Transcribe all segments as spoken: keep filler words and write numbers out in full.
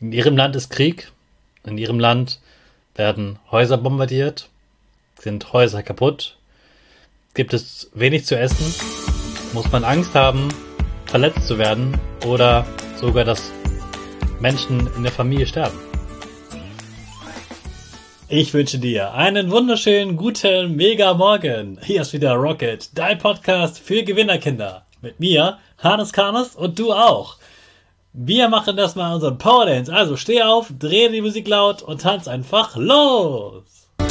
In ihrem Land ist Krieg. In ihrem Land werden Häuser bombardiert, sind Häuser kaputt, gibt es wenig zu essen, muss man Angst haben, verletzt zu werden oder sogar, dass Menschen in der Familie sterben. Ich wünsche dir einen wunderschönen, guten, mega Morgen. Hier ist wieder Rocket, dein Podcast für Gewinnerkinder. Mit mir, Hannes Karnes und du auch. Wir machen das mal unseren Power Dance. Also steh auf, dreh die Musik laut und tanz einfach los.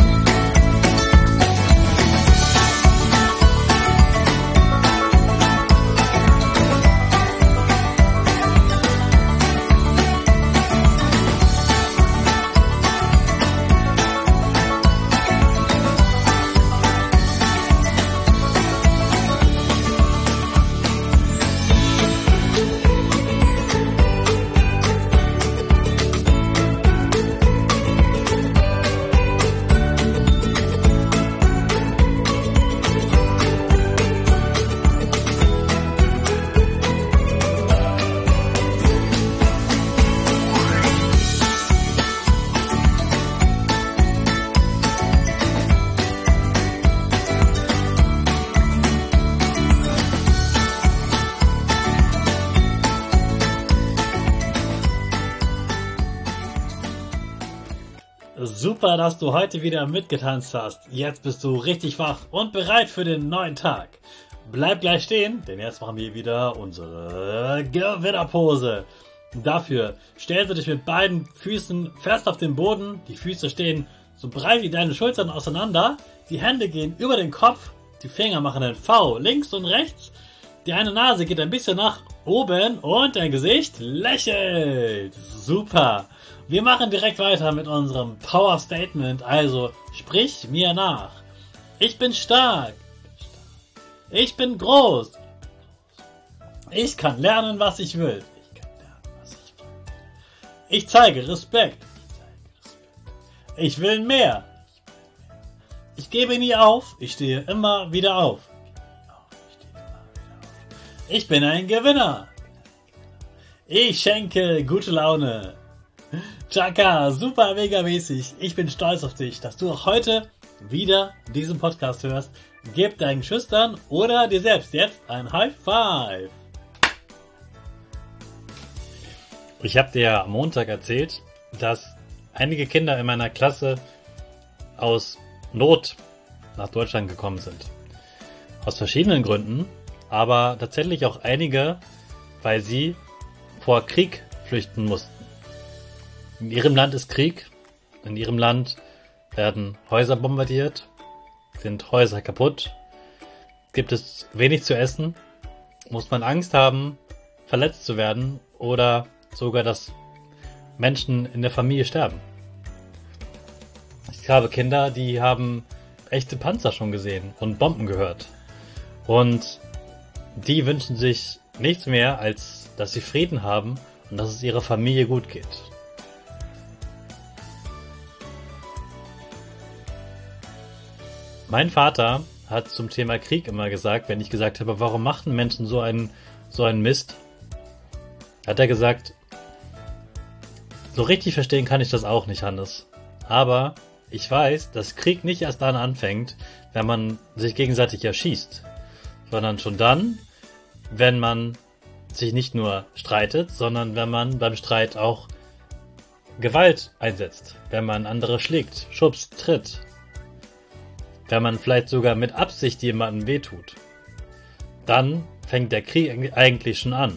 Super, dass du heute wieder mitgetanzt hast. Jetzt bist du richtig wach und bereit für den neuen Tag. Bleib gleich stehen, denn jetzt machen wir wieder unsere Gewinnerpose. Dafür stellst du dich mit beiden Füßen fest auf den Boden. Die Füße stehen so breit wie deine Schultern auseinander. Die Hände gehen über den Kopf. Die Finger machen ein V links und rechts. Die eine Nase geht ein bisschen nach oben und dein Gesicht lächelt. Super. Wir machen direkt weiter mit unserem Power Statement, also sprich mir nach. Ich bin stark. Ich bin groß. Ich kann lernen, was ich will. Ich zeige Respekt. Ich will mehr. Ich gebe nie auf. Ich stehe immer wieder auf. Ich bin ein Gewinner. Ich schenke gute Laune. Chaka, super mega mäßig. Ich bin stolz auf dich, dass du auch heute wieder diesen Podcast hörst. Gib deinen Schüchtern oder dir selbst jetzt ein High Five. Ich habe dir am Montag erzählt, dass einige Kinder in meiner Klasse aus Not nach Deutschland gekommen sind. Aus verschiedenen Gründen, aber tatsächlich auch einige, weil sie vor Krieg flüchten mussten. In ihrem Land ist Krieg, in ihrem Land werden Häuser bombardiert, sind Häuser kaputt, gibt es wenig zu essen, muss man Angst haben, verletzt zu werden oder sogar, dass Menschen in der Familie sterben. Ich habe Kinder, die haben echte Panzer schon gesehen und Bomben gehört. Und die wünschen sich nichts mehr, als dass sie Frieden haben und dass es ihrer Familie gut geht. Mein Vater hat zum Thema Krieg immer gesagt, wenn ich gesagt habe, warum machen Menschen so einen, so einen Mist, hat er gesagt, so richtig verstehen kann ich das auch nicht, Hannes. Aber ich weiß, dass Krieg nicht erst dann anfängt, wenn man sich gegenseitig erschießt, sondern schon dann, wenn man sich nicht nur streitet, sondern wenn man beim Streit auch Gewalt einsetzt, wenn man andere schlägt, schubst, tritt. Wenn man vielleicht sogar mit Absicht jemandem wehtut, dann fängt der Krieg eigentlich schon an.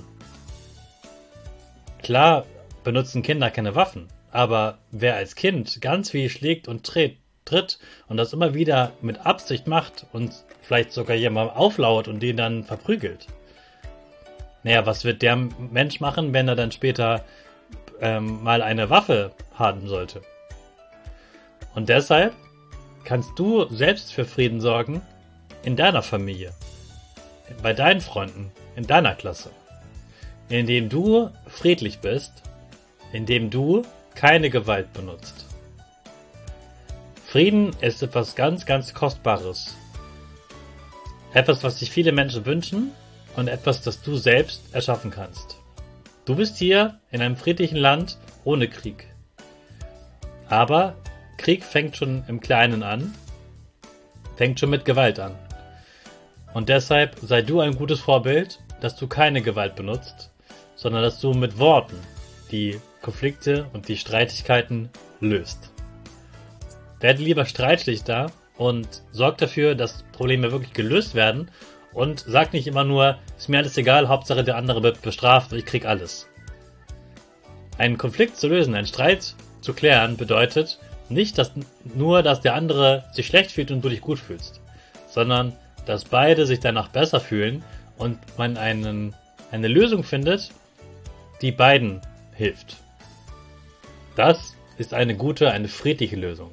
Klar benutzen Kinder keine Waffen, aber wer als Kind ganz viel schlägt und tritt, tritt und das immer wieder mit Absicht macht und vielleicht sogar jemandem auflauert und den dann verprügelt, naja, was wird der Mensch machen, wenn er dann später ähm, mal eine Waffe haben sollte? Und deshalb kannst du selbst für Frieden sorgen in deiner Familie, bei deinen Freunden, in deiner Klasse, indem du friedlich bist, indem du keine Gewalt benutzt. Frieden ist etwas ganz, ganz Kostbares. Etwas, was sich viele Menschen wünschen und etwas, das du selbst erschaffen kannst. Du bist hier in einem friedlichen Land ohne Krieg. Aber Krieg fängt schon im Kleinen an, fängt schon mit Gewalt an. Und deshalb sei du ein gutes Vorbild, dass du keine Gewalt benutzt, sondern dass du mit Worten die Konflikte und die Streitigkeiten löst. Werde lieber Streitschlichter und sorg dafür, dass Probleme wirklich gelöst werden und sag nicht immer nur, ist mir alles egal, Hauptsache der andere wird bestraft und ich krieg alles. Einen Konflikt zu lösen, einen Streit zu klären, bedeutet nicht, dass nur, dass der andere sich schlecht fühlt und du dich gut fühlst, sondern dass beide sich danach besser fühlen und man einen, eine Lösung findet, die beiden hilft. Das ist eine gute, eine friedliche Lösung.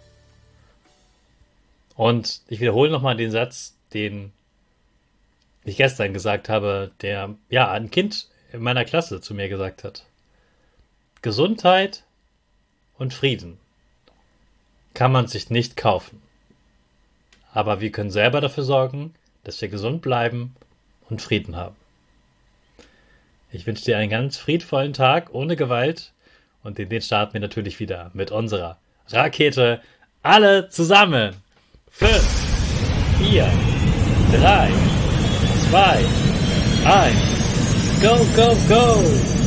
Und ich wiederhole nochmal den Satz, den ich gestern gesagt habe, der ja ein Kind in meiner Klasse zu mir gesagt hat. Gesundheit und Frieden kann man sich nicht kaufen. Aber wir können selber dafür sorgen, dass wir gesund bleiben und Frieden haben. Ich wünsche dir einen ganz friedvollen Tag ohne Gewalt und in den starten wir natürlich wieder mit unserer Rakete. Alle zusammen. Fünf, vier, drei, zwei, eins. Go, go, go!